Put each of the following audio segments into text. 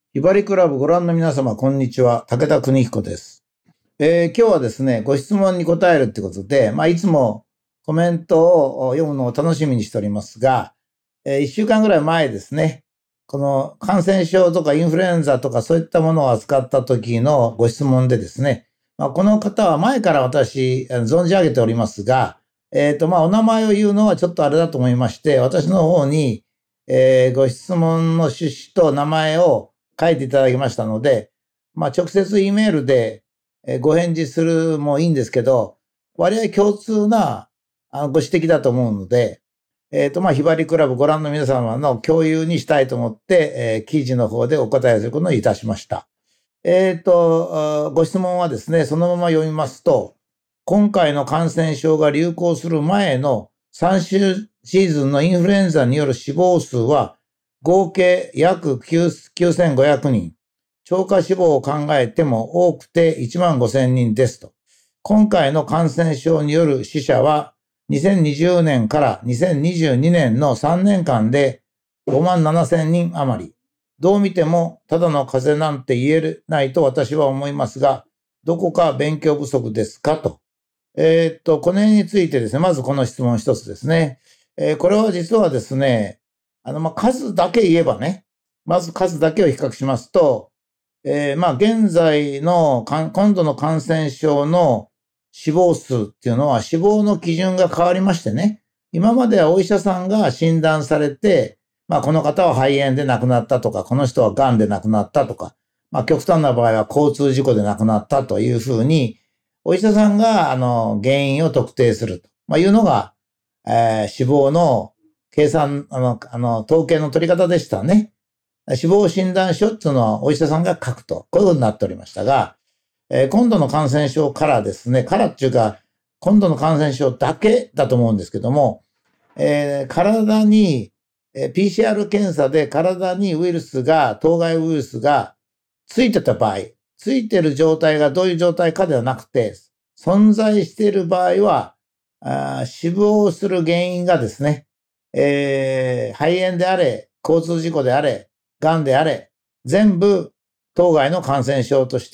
ひばりクラブご覧の皆様、こんにちは。武田邦彦です。今日はですね、ご質問に答えるってことで、いつもコメントを読むのを楽しみにしておりますが、1週間ぐらい前ですね、この感染症とかインフルエンザとかそういったものを扱った時のご質問でですね、この方は前から私存じ上げておりますが、お名前を言うのはちょっとあれだと思いまして、私の方に、ご質問の趣旨と名前を書いていただきましたので、直接 E メールでご返事するもいいんですけど、割合共通なご指摘だと思うので、ひばりクラブご覧の皆様の共有にしたいと思って、記事の方でお答えすることにいたしました。ご質問はですね、そのまま読みますと、今回の感染症が流行する前の3シーズンのインフルエンザによる死亡数は合計約9500人。超過死亡を考えても多くて15000人ですと。今回の感染症による死者は2020年から2022年の3年間で57000人余り。どう見てもただの風邪なんて言えないと私は思いますが、どこか勉強不足ですかと。この辺についてですね、まずこの質問一つですね。これは実はですね、数だけ言えばね、まず数だけを比較しますと、現在の今度の感染症の死亡数っていうのは死亡の基準が変わりましてね、今まではお医者さんが診断されて、この方は肺炎で亡くなったとか、この人は癌で亡くなったとか、極端な場合は交通事故で亡くなったというふうに、お医者さんが原因を特定するというのが、死亡の計算、統計の取り方でしたね。死亡診断書っていうのはお医者さんが書くと、こういうことになっておりましたが、今度の感染症からですね、からっていうか、今度の感染症だけだと思うんですけども、体に、PCR 検査で体にウイルスが、当該ウイルスがついてた場合、ついてる状態がどういう状態かではなくて、存在している場合は、死亡する原因がですね、肺炎であれ、交通事故であれ、癌であれ、全部当該の感染症として、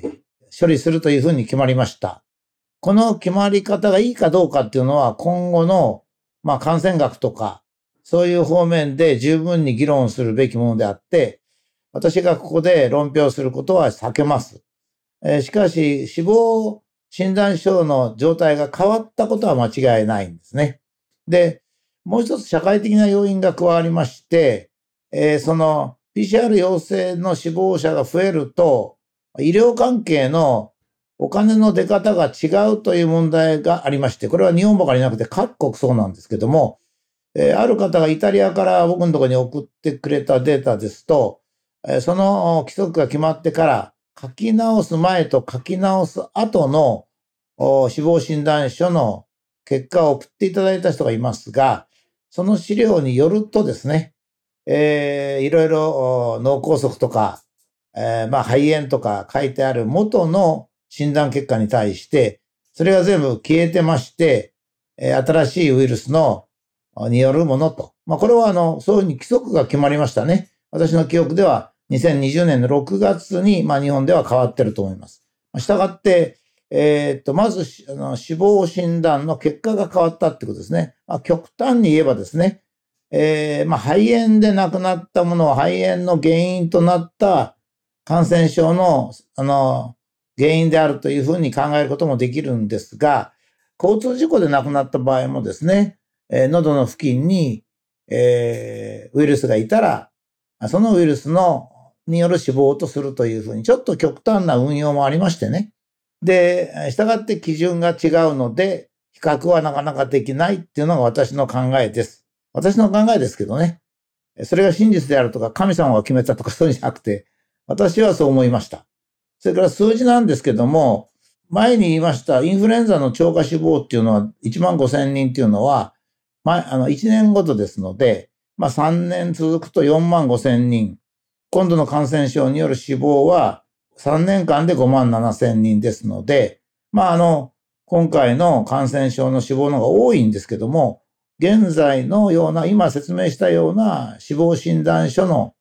処理するというふうに決まりました。この決まり方がいいかどうかっていうのは今後の、感染学とか、そういう方面で十分に議論するべきものであって、私がここで論評することは避けます。しかし、死亡診断書の状態が変わったことは間違いないんですね。で、もう一つ社会的な要因が加わりまして、その PCR 陽性の死亡者が増えると、医療関係のお金の出方が違うという問題がありまして、これは日本ばかりなくて各国そうなんですけども、ある方がイタリアから僕のところに送ってくれたデータですと、その規則が決まってから書き直す前と書き直す後の死亡診断書の結果を送っていただいた人がいますが、その資料によるとですね、いろいろ脳梗塞とか、肺炎とか書いてある元の診断結果に対して、それが全部消えてまして、新しいウイルスによるものと。これはそういうふうに規則が決まりましたね。私の記憶では2020年の6月に、日本では変わってると思います。したがって、まず死亡診断の結果が変わったってことですね。極端に言えばですね、肺炎で亡くなったものは肺炎の原因となった感染症の、原因であるというふうに考えることもできるんですが、交通事故で亡くなった場合もですね、喉の付近に、ウイルスがいたら、そのウイルスによる死亡とするというふうに、ちょっと極端な運用もありましてね。で、従って基準が違うので、比較はなかなかできないっていうのが私の考えです。私の考えですけどね。それが真実であるとか、神様が決めたとかそういうんじゃなくて、私はそう思いました。それから数字なんですけども、前に言いましたインフルエンザの超過死亡っていうのは15000人っていうのは、1年ごとですので、3年続くと45000人。今度の感染症による死亡は3年間で57000人ですので、今回の感染症の死亡の方が多いんですけども、現在のような、今説明したような死亡診断書の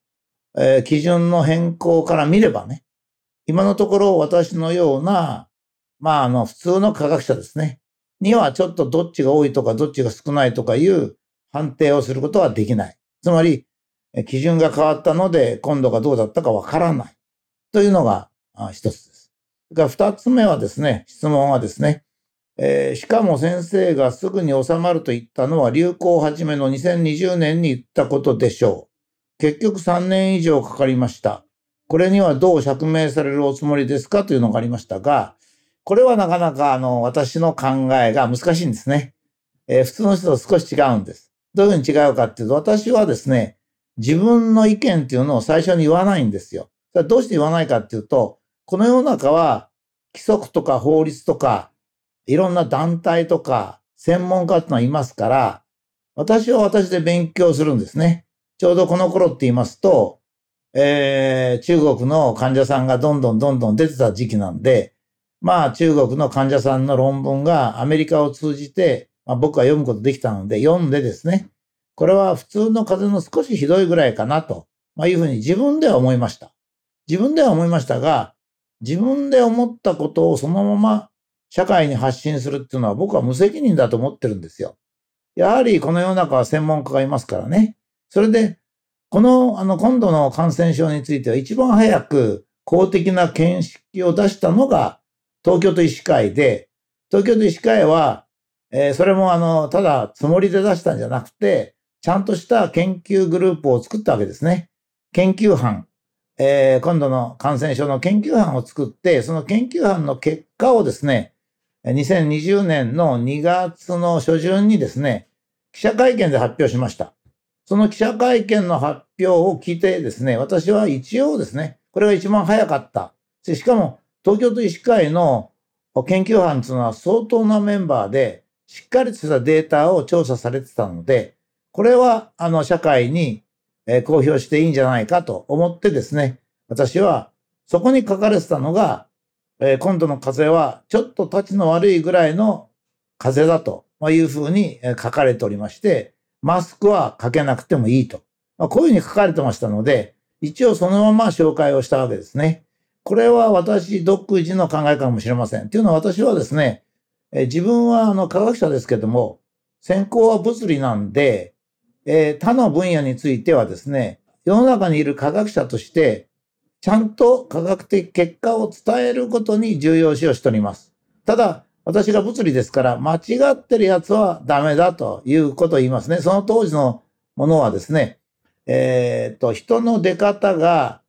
基準の変更から見ればね、今のところ私のような、普通の科学者ですね、にはちょっとどっちが多いとかどっちが少ないとかいう判定をすることはできない。つまり、基準が変わったので今度がどうだったかわからないというのが一つです。それから二つ目はですね、質問はですね、しかも先生がすぐに収まると言ったのは流行始めの2020年に言ったことでしょう。結局3年以上かかりました。これにはどう釈明されるおつもりですかというのがありましたが、これはなかなか私の考えが難しいんですね。普通の人と少し違うんです。どういうふうに違うかっていうと、私はですね、自分の意見っていうのを最初に言わないんですよ。それはどうして言わないかっていうと、この世の中は規則とか法律とか、いろんな団体とか専門家ってのはいますから、私は私で勉強するんですね。ちょうどこの頃って言いますと、中国の患者さんがどんどん出てた時期なんで、中国の患者さんの論文がアメリカを通じて、僕は読むことできたので、読んでですね、これは普通の風邪の少しひどいぐらいかなと、いうふうに自分では思いました。自分では思いましたが、自分で思ったことをそのまま社会に発信するっていうのは僕は無責任だと思ってるんですよ。やはりこの世の中は専門家がいますからね。それで、今度の感染症については一番早く公的な見識を出したのが東京都医師会で、東京都医師会は、それもただつもりで出したんじゃなくて、ちゃんとした研究グループを作ったわけですね。研究班。今度の感染症の研究班を作って、その研究班の結果をですね、2020年の2月の初旬にですね、記者会見で発表しました。その記者会見の発表を聞いてですね、私は一応ですね、これが一番早かった。しかも、東京都医師会の研究班というのは相当なメンバーで、しっかりとしたデータを調査されてたので、これは、社会に公表していいんじゃないかと思ってですね、私は、そこに書かれてたのが、今度の風邪はちょっと立ちの悪いぐらいの風邪だというふうに書かれておりまして、マスクはかけなくてもいいと。こういうふうに書かれてましたので、一応そのまま紹介をしたわけですね。これは私独自の考えかもしれません。というのは私はですね、自分は科学者ですけども、専攻は物理なんで、他の分野についてはですね、世の中にいる科学者として、ちゃんと科学的結果を伝えることに重要視をしております。ただ、私が物理ですから、間違ってるやつはダメだということを言いますね。その当時のものはですね、人の出方が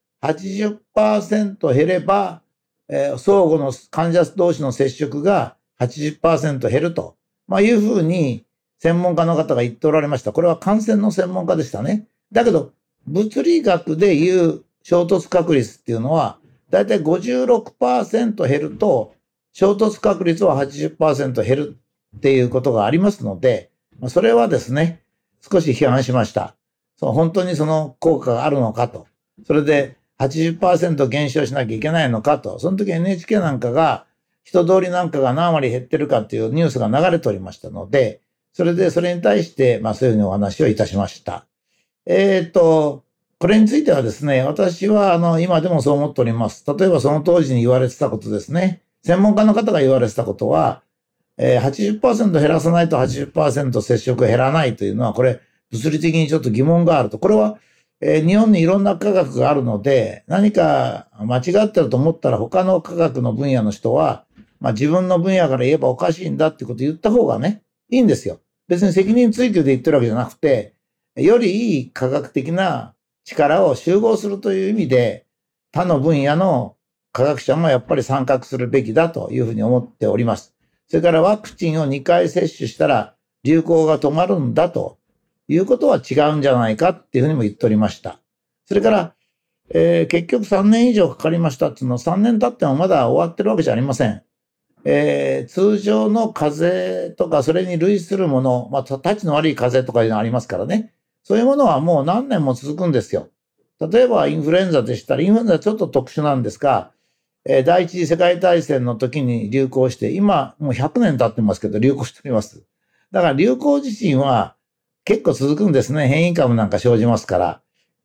80% 減れば、相互の患者同士の接触が80% 減ると、いうふうに専門家の方が言っておられました。これは感染の専門家でしたね。だけど、物理学でいう衝突確率っていうのは、だいたい 56% 減ると、衝突確率は 80% 減るっていうことがありますので、それはですね、少し批判しました。本当にその効果があるのかと。それで 80% 減少しなきゃいけないのかと。その時 NHK なんかが、人通りなんかが何割減ってるかっていうニュースが流れておりましたので、それに対して、そういうふうにお話をいたしました。これについてはですね、私は今でもそう思っております。例えばその当時に言われてたことですね。専門家の方が言われてたことは、80% 減らさないと 80% 接触減らないというのは、これ物理的にちょっと疑問があると。これは、日本にいろんな科学があるので、何か間違ってると思ったら他の科学の分野の人は、自分の分野から言えばおかしいんだってことを言った方がね、いいんですよ。別に責任追及で言ってるわけじゃなくて、よりいい科学的な力を集合するという意味で、他の分野の科学者もやっぱり参画するべきだというふうに思っております。それからワクチンを2回接種したら流行が止まるんだということは違うんじゃないかっていうふうにも言っておりました。それから、結局3年以上かかりましたっていうのは3年経ってもまだ終わってるわけじゃありません。通常の風邪とかそれに類するもの、たちの悪い風邪とかいうのがありますからね。そういうものはもう何年も続くんですよ。例えばインフルエンザでしたら、インフルエンザはちょっと特殊なんですが、第一次世界大戦の時に流行して、今もう100年経ってますけど流行しております。だから流行自身は結構続くんですね。変異株なんか生じますから。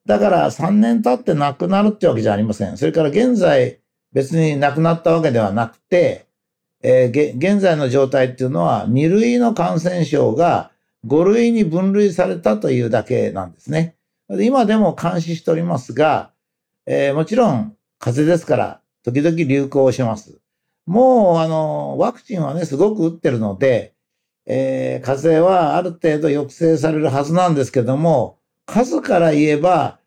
だから3年経って亡くなるってわけじゃありません。それから現在別に亡くなったわけではなくて、現在の状態っていうのは2類の感染症が5類に分類されたというだけなんですね。今でも監視しておりますが、もちろん風邪ですから時々流行します。もうワクチンはね、すごく打ってるので、風邪はある程度抑制されるはずなんですけども、数から言えば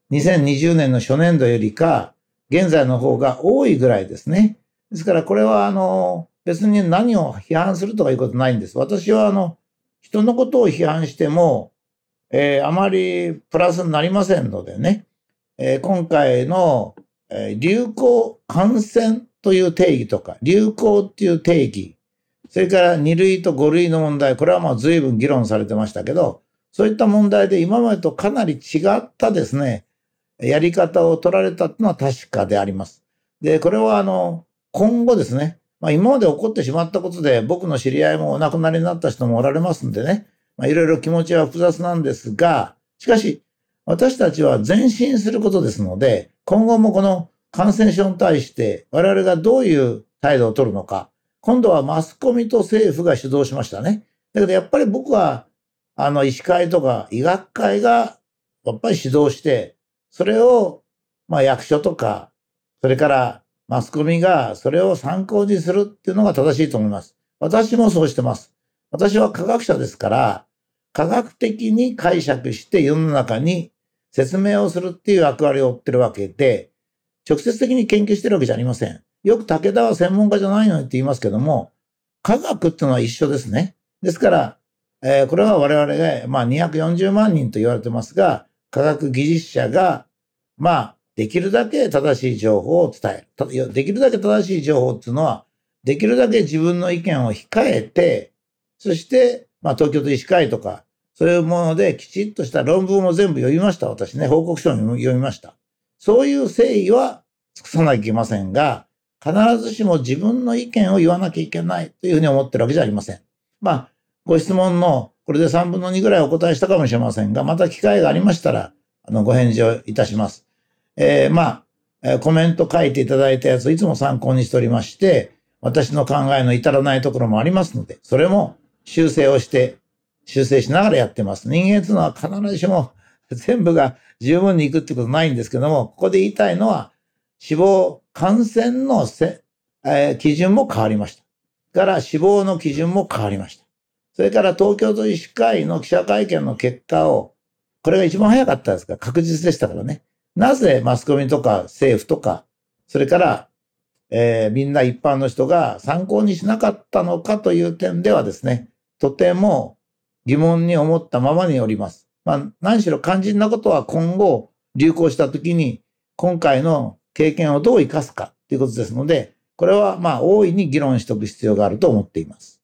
2020年の初年度よりか現在の方が多いぐらいですね。ですからこれは別に何を批判するとかいうことないんです。私は人のことを批判しても、あまりプラスになりませんのでね、今回の、流行感染という定義とか、流行っていう定義、それから2類と5類の問題、これはまあ随分議論されてましたけど、そういった問題で今までとかなり違ったですね、やり方を取られたというのは確かであります。で、これは今後ですね、今まで起こってしまったことで僕の知り合いもお亡くなりになった人もおられますんでね、いろいろ気持ちは複雑なんですが、しかし私たちは前進することですので、今後もこの感染症に対して我々がどういう態度を取るのか、今度はマスコミと政府が主導しましたね。だけどやっぱり僕は医師会とか医学会がやっぱり指導して、それを役所とか、それからマスコミがそれを参考にするっていうのが正しいと思います。私もそうしてます。私は科学者ですから、科学的に解釈して世の中に説明をするっていう役割を負ってるわけで、直接的に研究してるわけじゃありません。よく武田は専門家じゃないのにって言いますけども、科学っていうのは一緒ですね。ですから、これは我々が、240万人と言われてますが、科学技術者が、できるだけ正しい情報を伝える。できるだけ正しい情報っていうのは、できるだけ自分の意見を控えて、そして、東京都医師会とか、そういうものできちっとした論文を全部読みました。私ね、報告書も読みました。そういう誠意は尽くさなきゃいけませんが、必ずしも自分の意見を言わなきゃいけないというふうに思ってるわけじゃありません。ご質問のこれで3分の2ぐらいお答えしたかもしれませんが、また機会がありましたら、ご返事をいたします。コメント書いていただいたやつをいつも参考にしておりまして、私の考えの至らないところもありますので、それも修正しながらやってます。人間というのは必ずしも全部が十分にいくってことないんですけども、ここで言いたいのは、死亡、感染の基準も変わりました。から死亡の基準も変わりました。それから東京都医師会の記者会見の結果を、これが一番早かったですから、確実でしたからね。なぜマスコミとか政府とか、それから、みんな一般の人が参考にしなかったのかという点ではですね、とても疑問に思ったままにおります。何しろ肝心なことは今後流行した時に今回の経験をどう生かすかということですので、これは大いに議論しておく必要があると思っています。